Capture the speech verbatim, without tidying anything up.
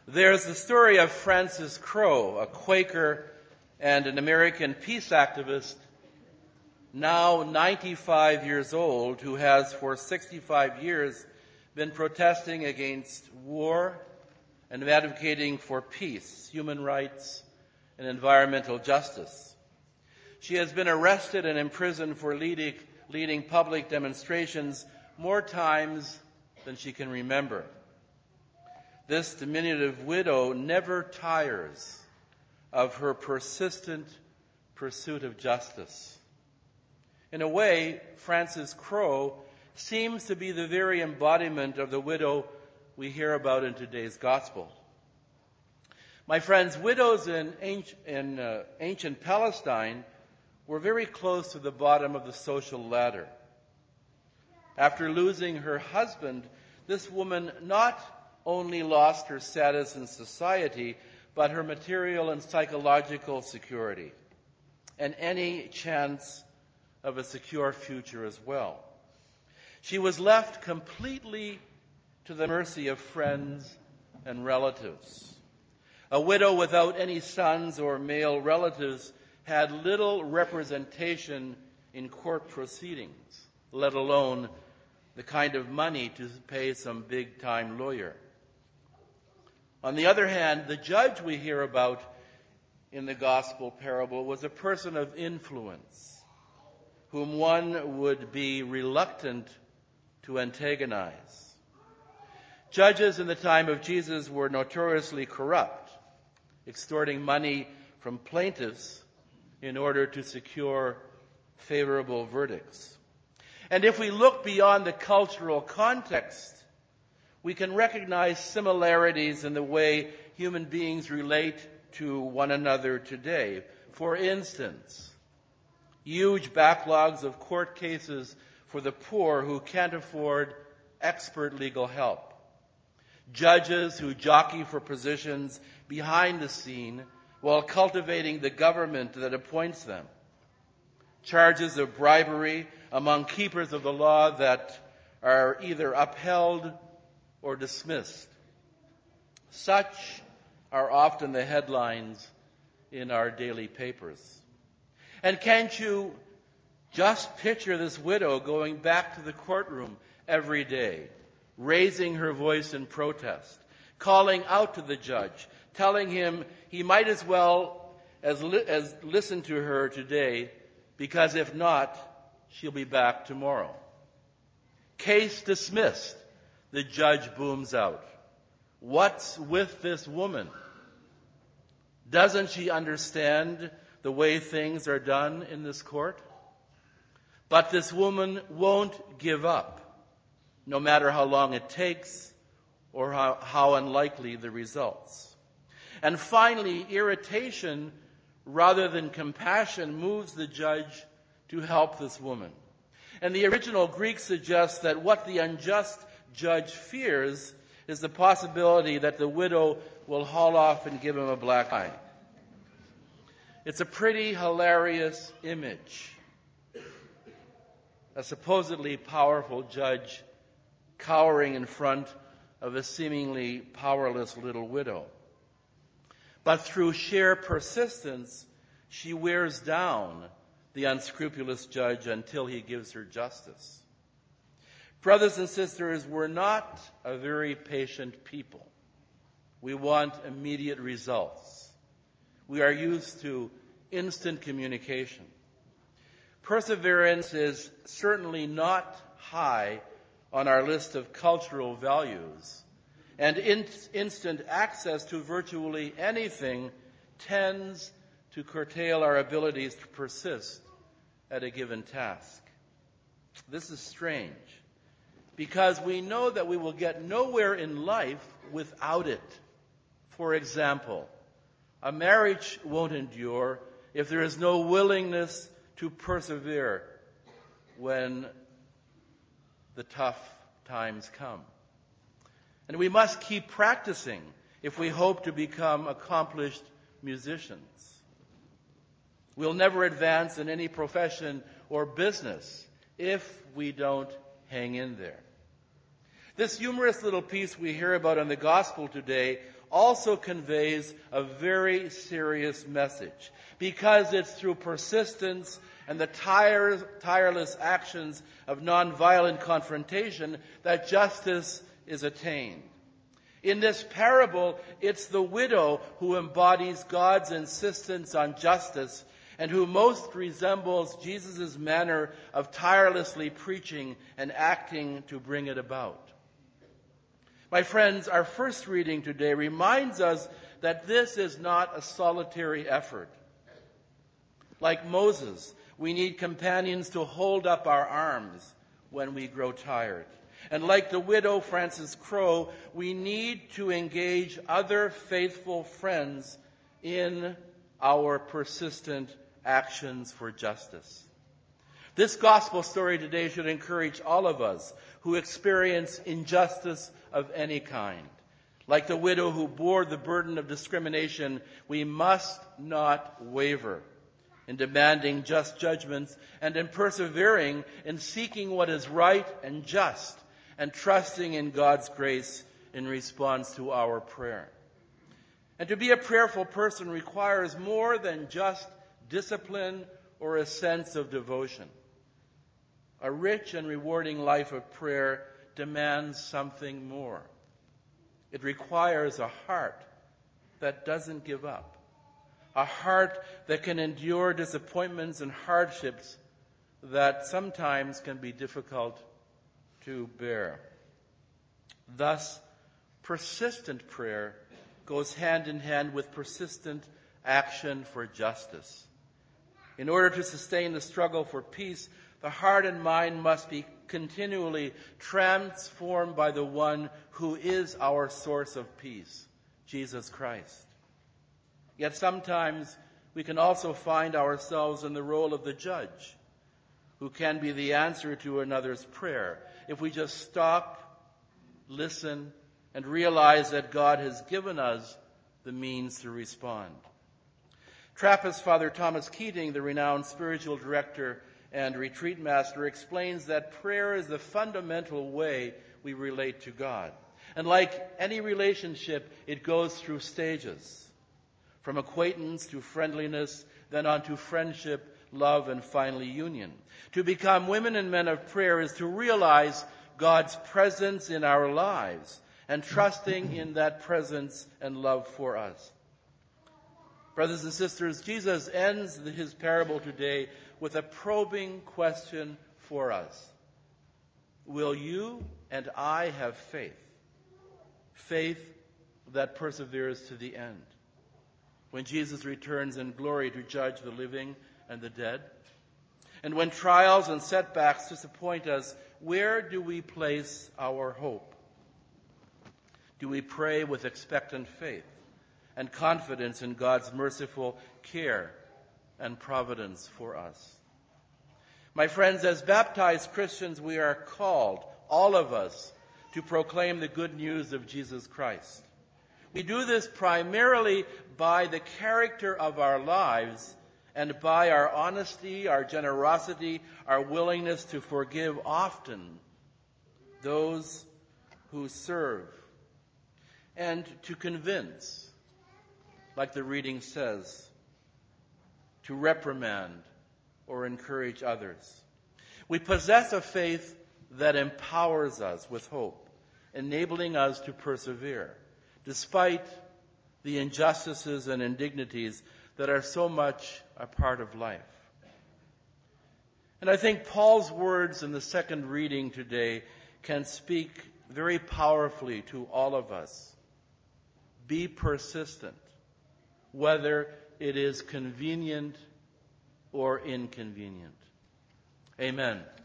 There's the story of Francis Crowe, a Quaker and an American peace activist, now ninety-five years old, who has for sixty-five years been protesting against war and advocating for peace, human rights, and environmental justice. She has been arrested and imprisoned for leading, leading public demonstrations more times than she can remember. This diminutive widow never tires of her persistent pursuit of justice. In a way, Francis Crowe seems to be the very embodiment of the widow we hear about in today's gospel. My friends, widows in ancient, in, uh, ancient Palestine were very close to the bottom of the social ladder. After losing her husband, this woman not only lost her status in society, but her material and psychological security, and any chance of a secure future as well. She was left completely to the mercy of friends and relatives. A widow without any sons or male relatives had little representation in court proceedings, let alone the kind of money to pay some big-time lawyer. On the other hand, the judge we hear about in the gospel parable was a person of influence, whom one would be reluctant to antagonize. Judges in the time of Jesus were notoriously corrupt, extorting money from plaintiffs in order to secure favorable verdicts. And if we look beyond the cultural context, we can recognize similarities in the way human beings relate to one another today. For instance, huge backlogs of court cases for the poor who can't afford expert legal help. Judges who jockey for positions behind the scene while cultivating the government that appoints them. Charges of bribery among keepers of the law that are either upheld or dismissed. Such are often the headlines in our daily papers. And can't you just picture this widow going back to the courtroom every day, raising her voice in protest, calling out to the judge, telling him he might as well as, li- as listen to her today, because if not, she'll be back tomorrow. Case dismissed, the judge booms out. What's with this woman? Doesn't she understand the way things are done in this court? But this woman won't give up, no matter how long it takes or how, how unlikely the results. And finally, irritation rather than compassion moves the judge to help this woman. And the original Greek suggests that what the unjust judge fears is the possibility that the widow will haul off and give him a black eye. It's a pretty hilarious image. A supposedly powerful judge cowering in front of a seemingly powerless little widow. But through sheer persistence, she wears down the unscrupulous judge until he gives her justice. Brothers and sisters, we're not a very patient people. We want immediate results. We are used to instant communication. Perseverance is certainly not high on our list of cultural values, and in- instant access to virtually anything tends to curtail our abilities to persist at a given task. This is strange, because we know that we will get nowhere in life without it. For example, a marriage won't endure if there is no willingness to persevere when the tough times come. And we must keep practicing if we hope to become accomplished musicians. We'll never advance in any profession or business if we don't hang in there. This humorous little piece we hear about in the gospel today also conveys a very serious message, because it's through persistence and the tire, tireless actions of nonviolent confrontation that justice is attained. In this parable, it's the widow who embodies God's insistence on justice and who most resembles Jesus' manner of tirelessly preaching and acting to bring it about. My friends, our first reading today reminds us that this is not a solitary effort. Like Moses, we need companions to hold up our arms when we grow tired. And like the widow Frances Crowe, we need to engage other faithful friends in our persistent actions for justice. This gospel story today should encourage all of us who experience injustice of any kind. Like the widow who bore the burden of discrimination, we must not waver in demanding just judgments and in persevering in seeking what is right and just and trusting in God's grace in response to our prayer. And to be a prayerful person requires more than just discipline or a sense of devotion. A rich and rewarding life of prayer demands something more. It requires a heart that doesn't give up, a heart that can endure disappointments and hardships that sometimes can be difficult to bear. Thus, persistent prayer goes hand in hand with persistent action for justice. In order to sustain the struggle for peace, the heart and mind must be continually transformed by the one who is our source of peace, Jesus Christ. Yet sometimes we can also find ourselves in the role of the judge, who can be the answer to another's prayer if we just stop, listen, and realize that God has given us the means to respond. Trappist Father Thomas Keating, the renowned spiritual director and retreat master, explains that prayer is the fundamental way we relate to God. And like any relationship, it goes through stages, from acquaintance to friendliness, then on to friendship, love, and finally union. To become women and men of prayer is to realize God's presence in our lives and trusting in that presence and love for us. Brothers and sisters, Jesus ends his parable today with a probing question for us. Will you and I have faith? Faith that perseveres to the end. When Jesus returns in glory to judge the living and the dead. And when trials and setbacks disappoint us, where do we place our hope? Do we pray with expectant faith and confidence in God's merciful care and providence for us? My friends, as baptized Christians, we are called, all of us, to proclaim the good news of Jesus Christ. We do this primarily by the character of our lives and by our honesty, our generosity, our willingness to forgive often those who serve, and to convince, like the reading says, to reprimand or encourage others. We possess a faith that empowers us with hope, enabling us to persevere, despite the injustices and indignities that are so much a part of life. And I think Paul's words in the second reading today can speak very powerfully to all of us. Be persistent, whether it is convenient or inconvenient. Amen.